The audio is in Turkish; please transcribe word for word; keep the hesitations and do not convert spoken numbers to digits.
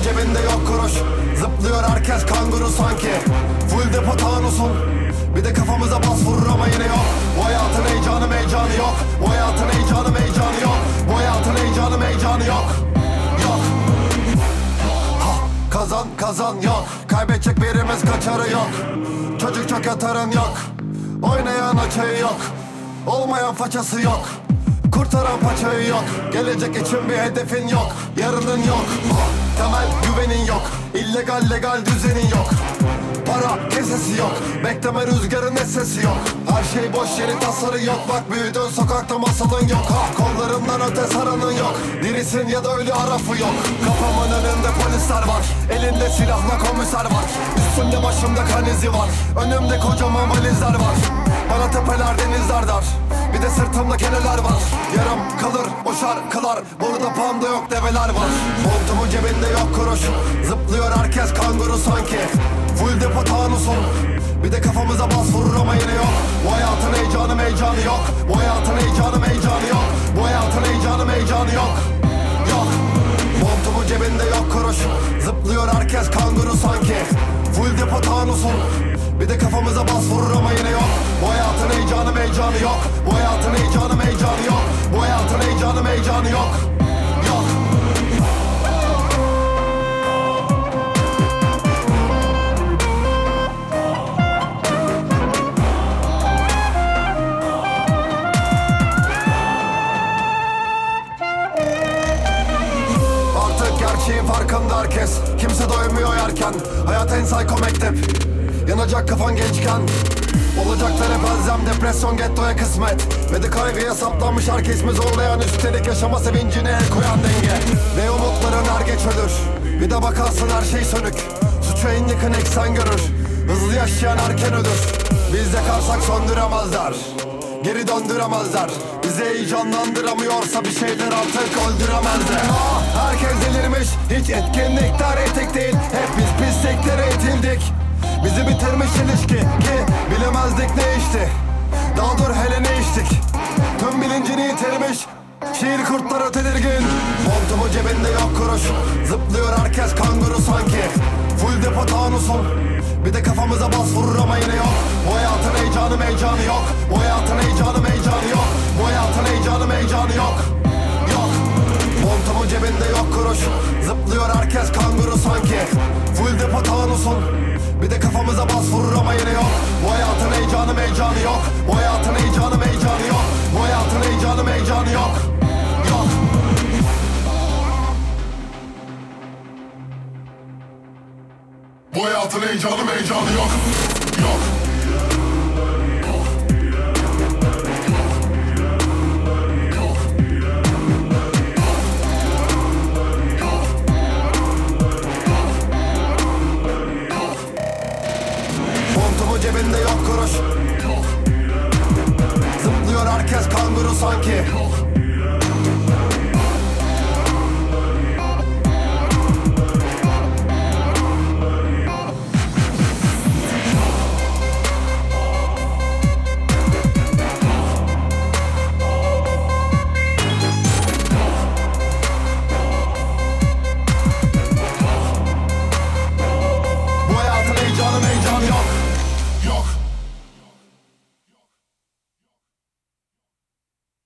cebinde yok kuruş. Zıplıyor herkes kanguru sanki. Full depo tanusun. Bir de kafamıza bas vurur ama yine yok. Bu hayatın heyecanı meycanı yok. Bu hayatın heyecanı meycanı yok. Bu hayatın heyecanı meycanı yok. Yok. Ha, kazan kazan yok. Kaybedecek birimiz kaçarı yok. Çocuk çok yatarın yok. Oynayan açığı yok. Olmayan façası yok. Kurtaran paçayı yok. Gelecek için bir hedefin yok. Yarının yok. Temel güvenin yok. İllegal legal düzenin yok. Para kesesi yok. Bekleme rüzgarın sesi yok. Her şey boş yeri tasarı yok. Bak büyüdün sokakta masalın yok. Ha, kollarından öte saranın yok. Dirisin ya da ölü arafı yok. Kafamın önünde polisler var. Elinde silahla komiser var. Üstümde başımda kan izi var. Önümde kocaman valizler var. Bana tepeler denizler dar. Bir de sırtımda keneler var. Yarım kalır o şarkılar. Burada panda yok develer var. Montumun cebinde yok kuruş. Zıplıyor herkes kanguru sanki. Full depo tanusun. Bir de kafamıza bas vurur ama yine yok. Bu hayatın heyecanı meycanı yok. Bu hayatın heyecanı meycanı yok. Bu hayatın heyecanı meycanı yok. Yok. Montumun cebinde yok kuruş. Zıplıyor herkes kanguru sanki. Full depo tanusun. Bir de kafamıza bas vurur ama yine yok. Bu hayatın heyecanı meycanı yok. Bu hayatın heyecanı meycanı yok. Bu hayatın heyecanı meycanı yok. Yok. Artık gerçeğin farkında herkes. Kimse doymuyor yerken. Hayat en psycho mektep. Yanacak kafan gençken. Olacaklar hep elzem, depresyon gettoya kısmet. Ve de kaygıya saplanmış herkes zorlayan. Üstelik yaşama sevincine el koyan denge. Ve umutların er geç ölür. Bir de bakarsın her şey sönük. Suçu en yakın eksen görür. Hızlı yaşayan erken ölür. Biz yakarsak söndüremezler. Geri döndüremezler. Bizi heyecanlandıramıyorsa bir şeyler artık öldüremezler. Ah, herkes delirmiş. Hiç etkinlikler etik değil. Hep biz pisliklere itildik. Bizi bitirmiş ilişki ki bilemezdik ne içti. Daha dur hele ne içtik. Tüm bilincini yitirmiş. Şiir kurtları tedirgin. Montumun cebinde yok kuruş. Zıplıyor herkes kanguru sanki. Full depo tanusun. Bir de kafamıza bas vurur ama yine yok. Bu hayatın heyecanı meycanı yok. Bu hayatın heyecanı meycanı yok. Bu hayatın heyecanı meycanı yok. Yok. Montumun cebinde yok kuruş. Zıplıyor herkes kanguru sanki. Full depo tanusun. Bir de kafamıza bas vurur ama yine yok. Bu hayatın heyecanı meycanı yok. Bu hayatın heyecanı meycanı yok. Bu hayatın heyecanı meycanı yok. Yok. Bu hayatın heyecanı meycanı yok. Yok. Montumun cebinde yok kuruş. Zıplıyor herkes kanguru sanki.